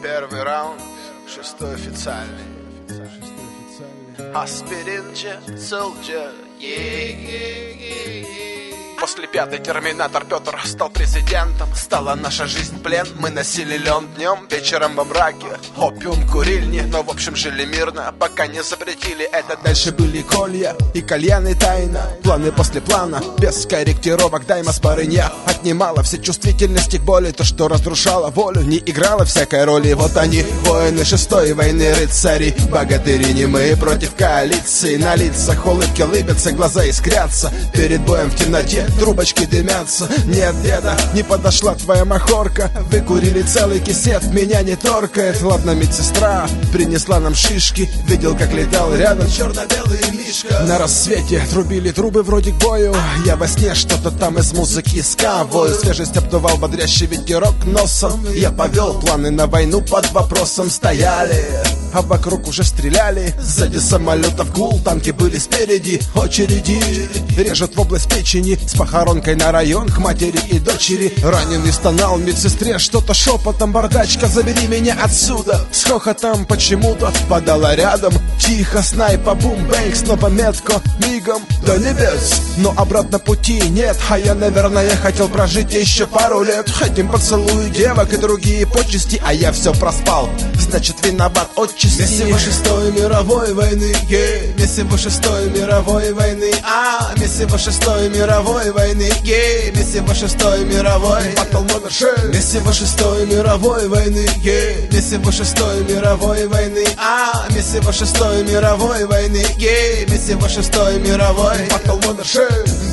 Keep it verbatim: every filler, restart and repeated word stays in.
Первый раунд, шестой официальный. Аспирин, солджер, После пятой терминатор Петр стал президентом. Стала наша жизнь плен, мы носили лен днем, вечером во мраке. Опиум курильни, но в общем жили мирно, пока не запретили это. Дальше были колья и кальяны тайна. Планы после плана, без корректировок дайма спарынья. Отнимала все чувствительности к боли, то, что разрушало волю, не играло всякой роли. Вот они, воины шестой войны, рыцари, богатыри немые против коалиции. На лицах улыбки лыбятся, глаза искрятся. Перед боем в темноте трубочки дымятся. Нет, деда, не подошла твоя махорка. Выкурили целый кисет, меня не торкает. Ладно, медсестра принесла нам шишки. Видел, как летал рядом черно-белый мишка. На рассвете трубили трубы вроде к бою. Я во сне что-то там из музыки скавою. Свежесть обдувал бодрящий ветерок носом. Я повел планы на войну под вопросом. Стояли, а вокруг уже стреляли. Сзади самолетов гул, танки были спереди. Очереди режут в область печени. С похоронкой на район к матери и дочери. Раненый стонал медсестре что-то шепотом. Бардачка, забери меня отсюда. С хохотом почему-то подала рядом. Тихо, снайпа, бум-бэнг, снова метко, мигом до небес. Но обратно пути нет, а я, наверное, хотел прожить еще пару лет. Хотим поцелуй девок и другие почести, а я все проспал, значит виноват отчасти. Месиво шестой мировой войны, yeah. Месиво шестой мировой войны, а Месиво шестой мировой войны, yeah. Месиво шестой мировой, батл номер шесть. Месиво шестой мировой войны, yeah. Месиво шестой мировой войны, а Месиво шестой мировой войны, yeah. Месиво шестой мировой, батл номер шесть.